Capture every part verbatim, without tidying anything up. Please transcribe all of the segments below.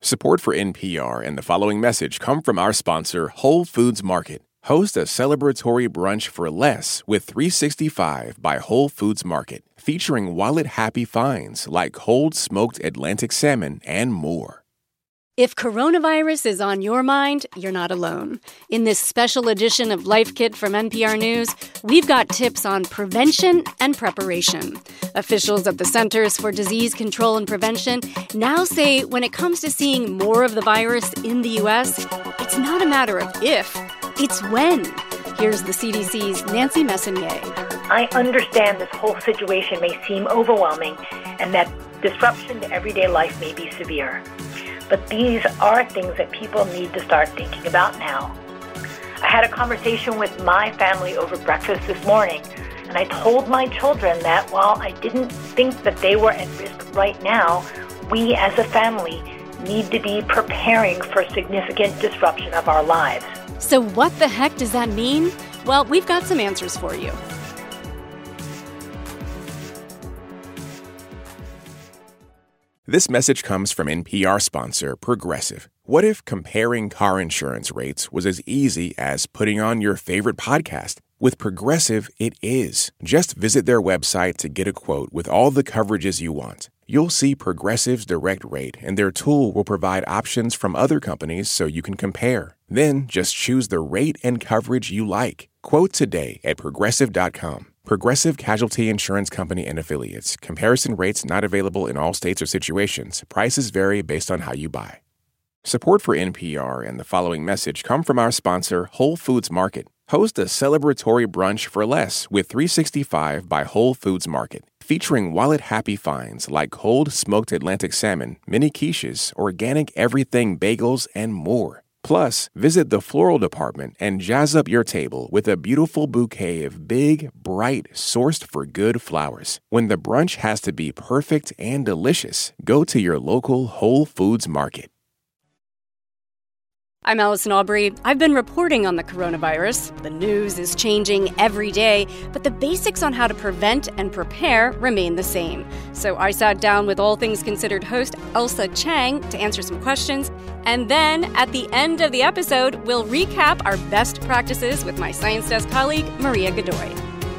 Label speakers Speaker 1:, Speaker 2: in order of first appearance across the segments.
Speaker 1: Support for N P R and the following message come from our sponsor, Whole Foods Market. Host a celebratory brunch for less with three sixty-five by Whole Foods Market, featuring wallet-happy finds like cold smoked Atlantic salmon and more.
Speaker 2: If coronavirus is on your mind, you're not alone. In this special edition of Life Kit from N P R News, we've got tips on prevention and preparation. Officials at the Centers for Disease Control and Prevention now say when it comes to seeing more of the virus in the U S, it's not a matter of if, it's when. Here's the C D C's Nancy Messonnier.
Speaker 3: I understand this whole situation may seem overwhelming and that disruption to everyday life may be severe. But these are things that people need to start thinking about now. I had a conversation with my family over breakfast this morning, and I told my children that while I didn't think that they were at risk right now, we as a family need to be preparing for significant disruption of our lives.
Speaker 2: So what the heck does that mean? Well, we've got some answers for you.
Speaker 1: This message comes from N P R sponsor Progressive. What if comparing car insurance rates was as easy as putting on your favorite podcast? With Progressive, it is. Just visit their website to get a quote with all the coverages you want. You'll see Progressive's direct rate, and their tool will provide options from other companies so you can compare. Then just choose the rate and coverage you like. Quote today at progressive dot com. Progressive Casualty Insurance Company and Affiliates. Comparison rates not available in all states or situations. Prices vary based on how you buy. Support for N P R and the following message come from our sponsor, Whole Foods Market. Host a celebratory brunch for less with three sixty-five by Whole Foods Market, featuring wallet-happy finds like cold smoked Atlantic salmon, mini quiches, organic everything bagels, and more. Plus, visit the floral department and jazz up your table with a beautiful bouquet of big, bright, sourced-for-good flowers. When the brunch has to be perfect and delicious, go to your local Whole Foods Market.
Speaker 2: I'm Allison Aubrey. I've been reporting on the coronavirus. The news is changing every day, but the basics on how to prevent and prepare remain the same. So I sat down with All Things Considered host Ailsa Chang to answer some questions. And then at the end of the episode, we'll recap our best practices with my Science Desk colleague, Maria Godoy.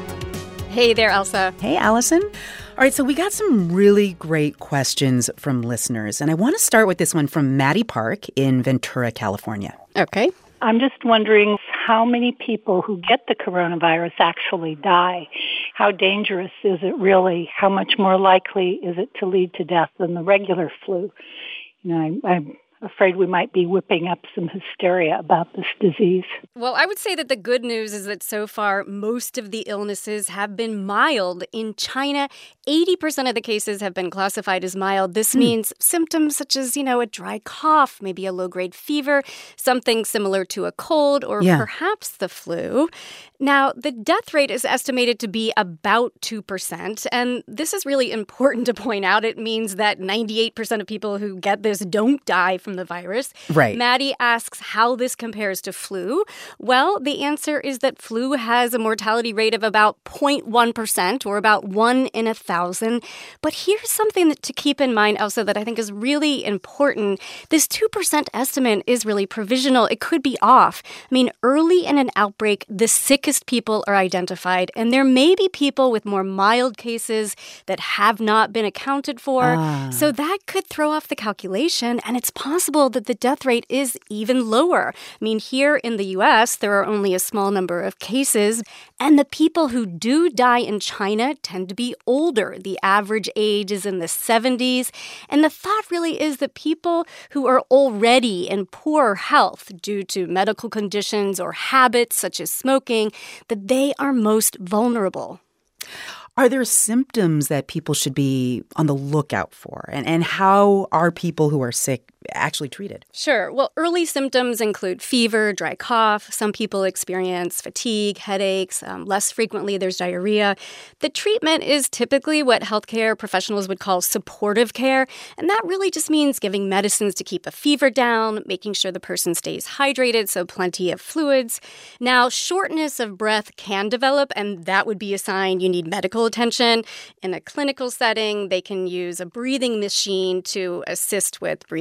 Speaker 2: Hey there, Ailsa.
Speaker 4: Hey, Allison. All right, so we got some really great questions from listeners, and I want to start with this one from Maddie Park in Ventura, California.
Speaker 2: Okay.
Speaker 5: I'm just wondering how many people who get the coronavirus actually die. How dangerous is it really? How much more likely is it to lead to death than the regular flu? You know, I, I'm afraid we might be whipping up some hysteria about this disease.
Speaker 2: Well, I would say that the good news is that so far, most of the illnesses have been mild. In China, eighty percent of the cases have been classified as mild. This mm. means symptoms such as, you know, a dry cough, maybe a low-grade fever, something similar to a cold, or yeah. perhaps the flu. Now, the death rate is estimated to be about two percent, and this is really important to point out. It means that ninety-eight percent of people who get this don't die from the virus.
Speaker 4: Right.
Speaker 2: Maddie asks how this compares to flu. Well, the answer is that flu has a mortality rate of about zero point one percent, or about one in a thousand. But here's something that to keep in mind, Elsa, that I think is really important. This two percent estimate is really provisional. It could be off. I mean, early in an outbreak, the sickest people are identified, and there may be people with more mild cases that have not been accounted for. Ah. So that could throw off the calculation, and it's possible that the death rate is even lower. I mean, here in the U S, there are only a small number of cases, and the people who do die in China tend to be older. The average age is in the seventies, and the thought really is that people who are already in poor health due to medical conditions or habits such as smoking, that they are most vulnerable.
Speaker 4: Are there symptoms that people should be on the lookout for? And, and how are people who are sick actually treated?
Speaker 2: Sure. Well, early symptoms include fever, dry cough. Some people experience fatigue, headaches. Um, less frequently, there's diarrhea. The treatment is typically what healthcare professionals would call supportive care. And that really just means giving medicines to keep a fever down, making sure the person stays hydrated, so plenty of fluids. Now, shortness of breath can develop, and that would be a sign you need medical attention. In a clinical setting, they can use a breathing machine to assist with breathing.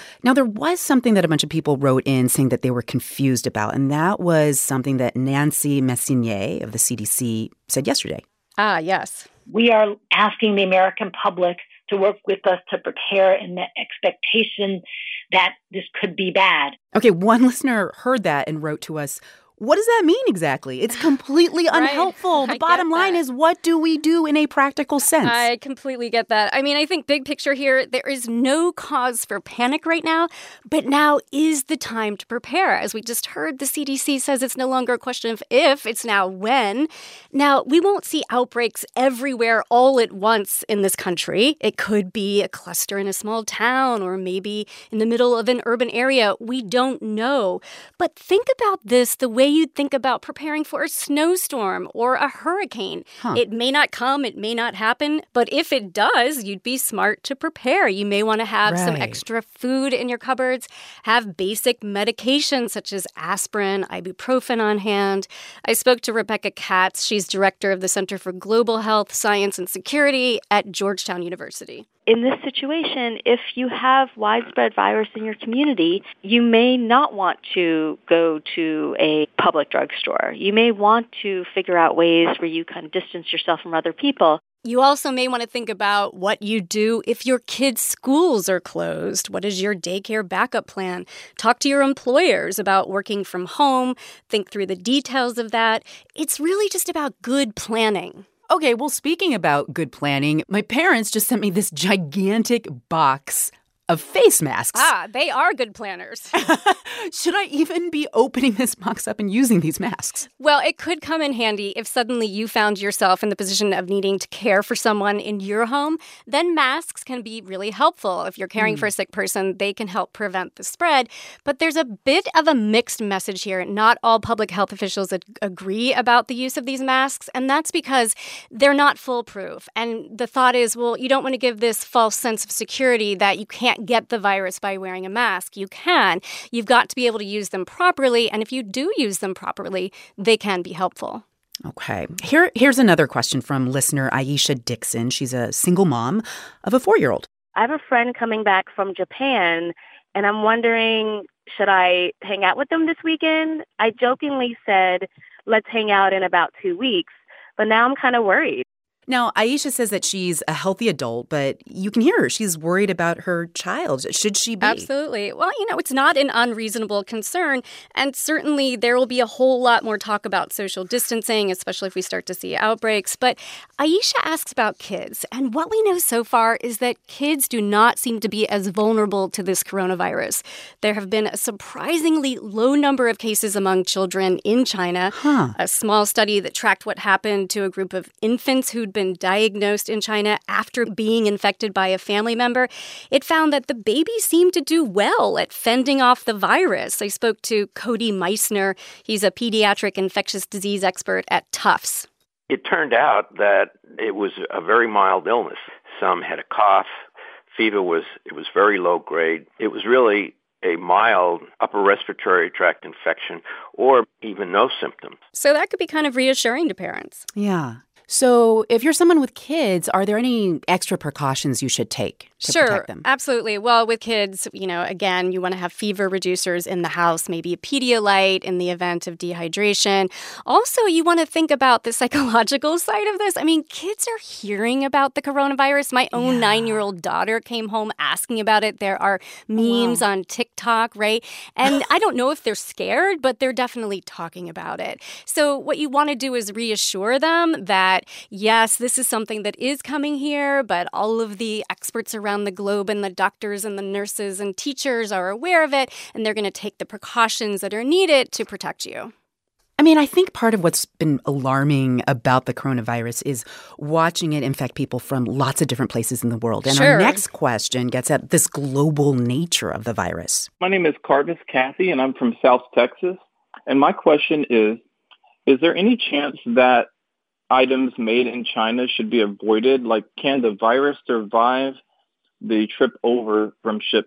Speaker 4: Now, there was something that a bunch of people wrote in saying that they were confused about, and that was something that Nancy Messonnier of the C D C said yesterday.
Speaker 2: Ah, yes.
Speaker 3: We are asking the American public to work with us to prepare in the expectation that this could be bad.
Speaker 4: Okay, one listener heard that and wrote to us, what does that mean exactly? It's completely
Speaker 2: Right.
Speaker 4: unhelpful. The
Speaker 2: I
Speaker 4: bottom
Speaker 2: get
Speaker 4: line
Speaker 2: that.
Speaker 4: is, what do we do in a practical sense?
Speaker 2: I completely get that. I mean, I think big picture here, there is no cause for panic right now, but now is the time to prepare. As we just heard, the C D C says it's no longer a question of if, it's now when. Now, we won't see outbreaks everywhere all at once in this country. It could be a cluster in a small town or maybe in the middle of an urban area. We don't know. But think about this the way you'd think about preparing for a snowstorm or a hurricane.
Speaker 4: Huh.
Speaker 2: It may not come, it may not happen, but if it does, you'd be smart to prepare. You may want to have some
Speaker 4: Right.
Speaker 2: extra food in your cupboards, have basic medications such as aspirin, ibuprofen on hand. I spoke to Rebecca Katz. She's director of the Center for Global Health, Science, and Security at Georgetown University.
Speaker 6: In this situation, if you have widespread virus in your community, you may not want to go to a public drugstore. You may want to figure out ways where you can distance yourself from other people.
Speaker 2: You also may want to think about what you do if your kids' schools are closed. What is your daycare backup plan? Talk to your employers about working from home. Think through the details of that. It's really just about good planning.
Speaker 4: Okay, well, speaking about good planning, my parents just sent me this gigantic box of face masks.
Speaker 2: Ah, they are good planners.
Speaker 4: Should I even be opening this box up and using these masks?
Speaker 2: Well, it could come in handy if suddenly you found yourself in the position of needing to care for someone in your home. Then masks can be really helpful. If you're caring mm. for a sick person, they can help prevent the spread. But there's a bit of a mixed message here. Not all public health officials ag- agree about the use of these masks, and that's because they're not foolproof. And the thought is, well, you don't want to give this false sense of security that you can't get the virus by wearing a mask. You can. You've got to be able to use them properly, and if you do use them properly, they can be helpful.
Speaker 4: Okay. Here, here's another question from listener Aisha Dixon. She's a single mom of a four-year-old.
Speaker 7: I have a friend coming back from Japan, and I'm wondering, should I hang out with them this weekend? I jokingly said, let's hang out in about two weeks, but now I'm kind of worried.
Speaker 4: Now, Aisha says that she's a healthy adult, but you can hear her. She's worried about her child. Should she be?
Speaker 2: Absolutely. Well, you know, it's not an unreasonable concern. And certainly there will be a whole lot more talk about social distancing, especially if we start to see outbreaks. But Aisha asks about kids. And what we know so far is that kids do not seem to be as vulnerable to this coronavirus. There have been a surprisingly low number of cases among children in China.
Speaker 4: Huh.
Speaker 2: A small study that tracked what happened to a group of infants who'd been diagnosed in China after being infected by a family member, it found that the babies seemed to do well at fending off the virus. I spoke to Cody Meissner. He's a pediatric infectious disease expert at Tufts.
Speaker 8: It turned out that it was a very mild illness. Some had a cough. Fever was, it was very low grade. It was really a mild upper respiratory tract infection or even no symptoms.
Speaker 2: So that could be kind of reassuring to parents.
Speaker 4: Yeah. So if you're someone with kids, are there any extra precautions you should take to
Speaker 2: sure,
Speaker 4: protect them?
Speaker 2: Absolutely. Well, with kids, you know, again, you want to have fever reducers in the house, maybe a Pedialyte in the event of dehydration. Also, you want to think about the psychological side of this. I mean, kids are hearing about the coronavirus. My own yeah. nine-year-old daughter came home asking about it. There are memes wow. on TikTok, right? And I don't know if they're scared, but they're definitely talking about it. So what you want to do is reassure them that That, yes, this is something that is coming here, but all of the experts around the globe and the doctors and the nurses and teachers are aware of it, and they're going to take the precautions that are needed to protect you.
Speaker 4: I mean, I think part of what's been alarming about the coronavirus is watching it infect people from lots of different places in the world. And
Speaker 2: sure.
Speaker 4: our next question gets at this global nature of the virus.
Speaker 9: My name is Carvis Cathy, and I'm from South Texas. And my question is, is there any chance that items made in China should be avoided? Like, can the virus survive the trip over from shipments?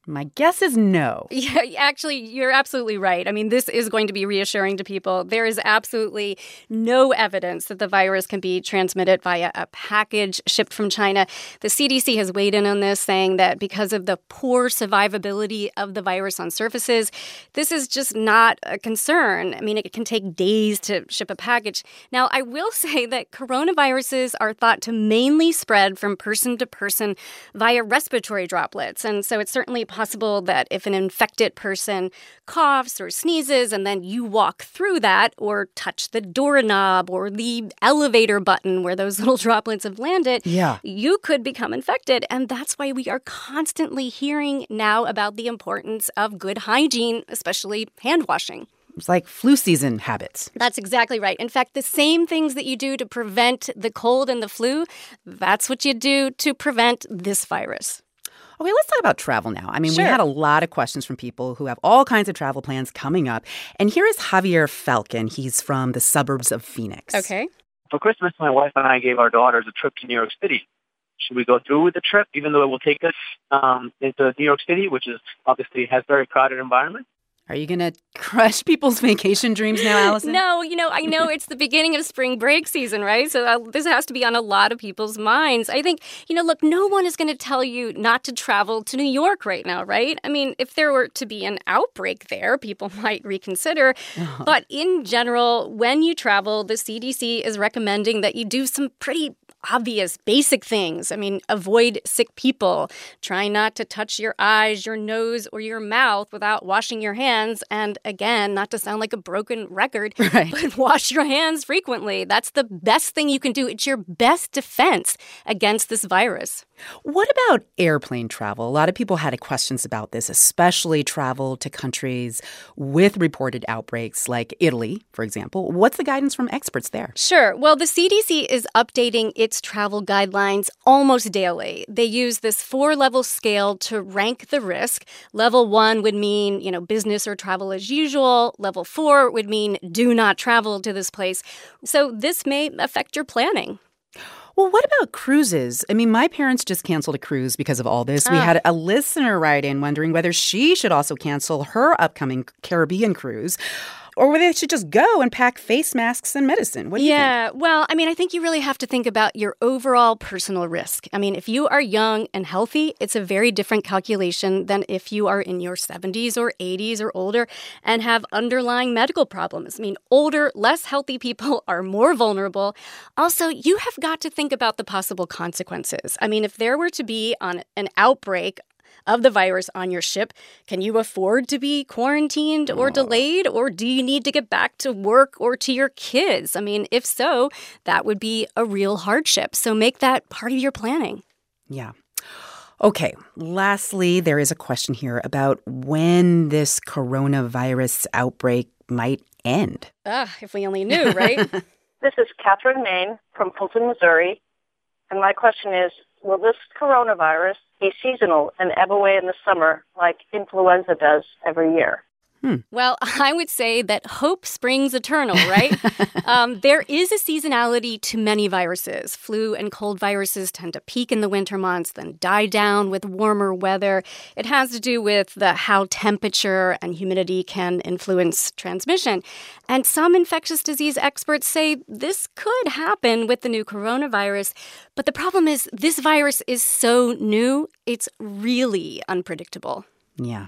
Speaker 4: My guess is no.
Speaker 2: Yeah, actually, you're absolutely right. I mean, this is going to be reassuring to people. There is absolutely no evidence that the virus can be transmitted via a package shipped from China. The C D C has weighed in on this, saying that because of the poor survivability of the virus on surfaces, this is just not a concern. I mean, it can take days to ship a package. Now, I will say that coronaviruses are thought to mainly spread from person to person via respiratory droplets. And so it's certainly possible that if an infected person coughs or sneezes and then you walk through that or touch the doorknob or the elevator button where those little droplets have landed,
Speaker 4: yeah.
Speaker 2: you could become infected. And that's why we are constantly hearing now about the importance of good hygiene, especially hand washing.
Speaker 4: It's like flu season habits.
Speaker 2: That's exactly right. In fact, the same things that you do to prevent the cold and the flu, that's what you do to prevent this virus.
Speaker 4: Okay, let's talk about travel now. I mean,
Speaker 2: Sure.
Speaker 4: we had a lot of questions from people who have all kinds of travel plans coming up. And here is Javier Falcon. He's from the suburbs of Phoenix.
Speaker 2: Okay.
Speaker 10: For Christmas, my wife and I gave our daughters a trip to New York City. Should we go through with the trip, even though it will take us um, into New York City, which is obviously has very crowded environment?
Speaker 4: Are you going to crush people's vacation dreams now, Allison?
Speaker 2: No, you know, I know it's the beginning of spring break season, right? So uh, this has to be on a lot of people's minds. I think, you know, look, no one is going to tell you not to travel to New York right now, right? I mean, if there were to be an outbreak there, people might reconsider. Uh-huh. But in general, when you travel, the C D C is recommending that you do some pretty obvious, basic things. I mean, avoid sick people. Try not to touch your eyes, your nose, or your mouth without washing your hands. And again, not to sound like a broken record,
Speaker 4: right.
Speaker 2: but wash your hands frequently. That's the best thing you can do. It's your best defense against this virus.
Speaker 4: What about airplane travel? A lot of people had questions about this, especially travel to countries with reported outbreaks like Italy, for example. What's the guidance from experts there?
Speaker 2: Sure. Well, the C D C is updating its travel guidelines almost daily. They use this four-level scale to rank the risk. Level one would mean, you know, business or travel as usual. Level four would mean do not travel to this place. So this may affect your planning.
Speaker 4: Well, what about cruises? I mean, my parents just canceled a cruise because of all this. We
Speaker 2: Ah.
Speaker 4: had a listener write in wondering whether she should also cancel her upcoming Caribbean cruise or whether they should just go and pack face masks and medicine. What do you think?
Speaker 2: Yeah, well, I mean, I think you really have to think about your overall personal risk. I mean, if you are young and healthy, it's a very different calculation than if you are in your seventies or eighties or older and have underlying medical problems. I mean, older, less healthy people are more vulnerable. Also, you have got to think about the possible consequences. I mean, if there were to be on an outbreak of the virus on your ship, can you afford to be quarantined or delayed? Or do you need to get back to work or to your kids? I mean, if so, that would be a real hardship. So make that part of your planning.
Speaker 4: Yeah. Okay. Lastly, there is a question here about when this coronavirus outbreak might end.
Speaker 2: Ah, if we only knew, right?
Speaker 11: This is Catherine Main from Fulton, Missouri. And my question is, will this coronavirus be seasonal and ebb away in the summer like influenza does every year?
Speaker 2: Hmm. Well, I would say that hope springs eternal, right? um, there is a seasonality to many viruses. Flu and cold viruses tend to peak in the winter months, then die down with warmer weather. It has to do with the how temperature and humidity can influence transmission. And some infectious disease experts say this could happen with the new coronavirus. But the problem is this virus is so new, it's really unpredictable.
Speaker 4: Yeah.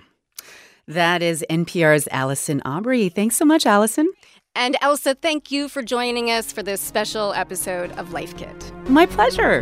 Speaker 4: That is N P R's Allison Aubrey. Thanks so much, Allison.
Speaker 2: And Elsa, thank you for joining us for this special episode of Life Kit.
Speaker 4: My pleasure.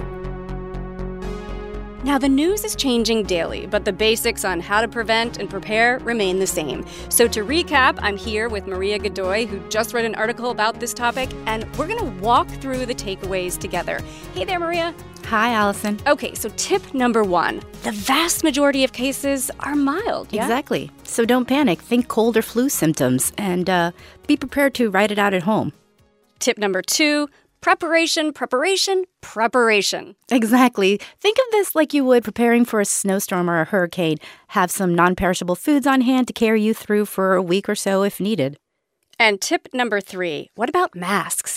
Speaker 2: Now, the news is changing daily, but the basics on how to prevent and prepare remain the same. So to recap, I'm here with Maria Godoy, who just wrote an article about this topic, and we're going to walk through the takeaways together. Hey there, Maria.
Speaker 12: Hi, Allison.
Speaker 2: Okay, so tip number one, the vast majority of cases are mild, yeah?
Speaker 12: Exactly. So don't panic. Think cold or flu symptoms and uh, be prepared to write it out at home.
Speaker 2: Tip number two, preparation, preparation, preparation.
Speaker 12: Exactly. Think of this like you would preparing for a snowstorm or a hurricane. Have some non-perishable foods on hand to carry you through for a week or so if needed.
Speaker 2: And tip number three, what about masks?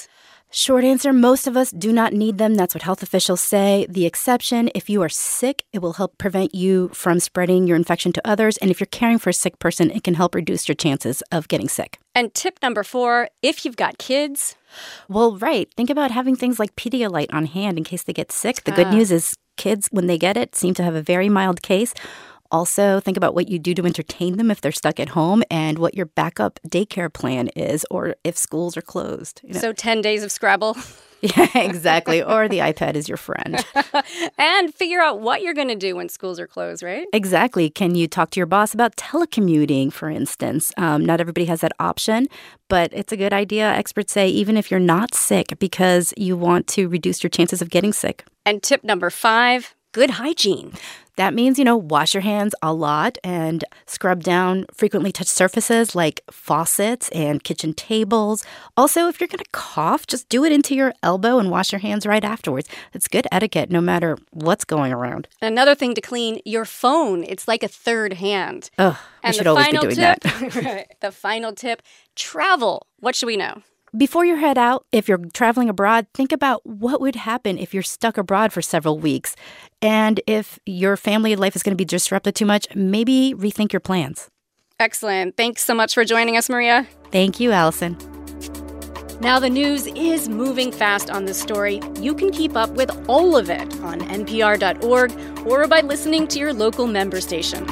Speaker 12: Short answer, most of us do not need them. That's what health officials say. The exception, if you are sick, it will help prevent you from spreading your infection to others. And if you're caring for a sick person, it can help reduce your chances of getting sick.
Speaker 2: And tip number four, if you've got kids.
Speaker 12: Well, right. Think about having things like Pedialyte on hand in case they get sick. The good
Speaker 2: Ah.
Speaker 12: news is kids, when they get it, seem to have a very mild case. Also, think about what you do to entertain them if they're stuck at home and what your backup daycare plan is, or if schools are closed. You know?
Speaker 2: So ten days of Scrabble.
Speaker 12: Yeah, exactly. Or the iPad is your friend.
Speaker 2: And figure out what you're going to do when schools are closed, right?
Speaker 12: Exactly. Can you talk to your boss about telecommuting, for instance? Um, not everybody has that option, but it's a good idea, experts say, even if you're not sick, because you want to reduce your chances of getting sick.
Speaker 2: And tip number five, good hygiene.
Speaker 12: That means, you know, wash your hands a lot and scrub down frequently touched surfaces like faucets and kitchen tables. Also, if you're going to cough, just do it into your elbow and wash your hands right afterwards. It's good etiquette no matter what's going around.
Speaker 2: Another thing to clean, your phone. It's like a third hand.
Speaker 12: Ugh,
Speaker 2: and
Speaker 12: we should
Speaker 2: the
Speaker 12: always be
Speaker 2: final
Speaker 12: doing
Speaker 2: tip,
Speaker 12: that.
Speaker 2: right, the final tip, travel. What should we know?
Speaker 12: Before you head out, if you're traveling abroad, think about what would happen if you're stuck abroad for several weeks. And if your family life is going to be disrupted too much, maybe rethink your plans.
Speaker 2: Excellent. Thanks so much for joining us, Maria.
Speaker 12: Thank you, Allison.
Speaker 2: Now, the news is moving fast on this story. You can keep up with all of it on N P R dot org or by listening to your local member station.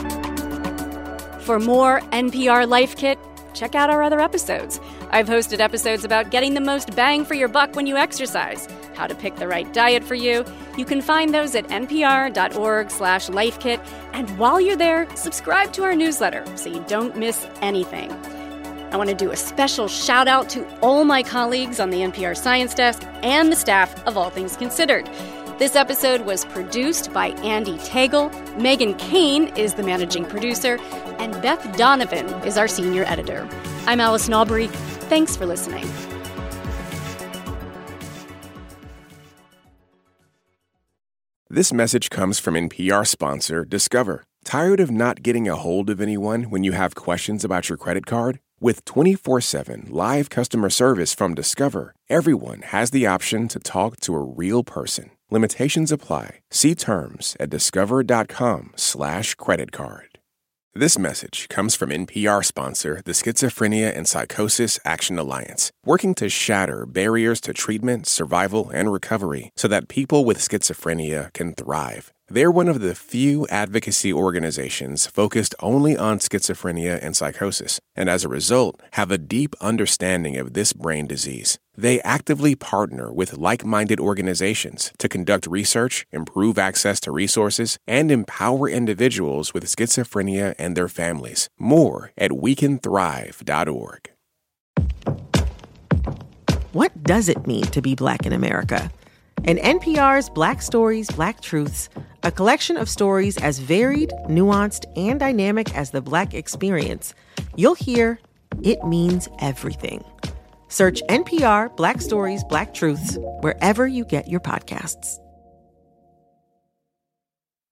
Speaker 2: For more N P R Life Kit, check out our other episodes. I've hosted episodes about getting the most bang for your buck when you exercise, how to pick the right diet for you. You can find those at N P R dot org slash life kit. And while you're there, subscribe to our newsletter so you don't miss anything. I want to do a special shout out to all my colleagues on the N P R Science Desk and the staff of All Things Considered. This episode was produced by Andy Tagle. Megan Kane is the managing producer, and Beth Donovan is our senior editor. I'm Allison Aubrey. Thanks for listening.
Speaker 1: This message comes from N P R sponsor Discover. Tired of not getting a hold of anyone when you have questions about your credit card? With twenty-four seven live customer service from Discover, everyone has the option to talk to a real person. Limitations apply. See terms at discover.com slash credit card. This message comes from N P R sponsor, the Schizophrenia and Psychosis Action Alliance, working to shatter barriers to treatment, survival, and recovery so that people with schizophrenia can thrive. They're one of the few advocacy organizations focused only on schizophrenia and psychosis, and as a result, have a deep understanding of this brain disease. They actively partner with like-minded organizations to conduct research, improve access to resources, and empower individuals with schizophrenia and their families. More at we can thrive dot org.
Speaker 13: What does it mean to be Black in America? In N P R's Black Stories, Black Truths, a collection of stories as varied, nuanced, and dynamic as the Black experience, you'll hear it means everything. Search N P R Black Stories, Black Truths wherever you get your podcasts.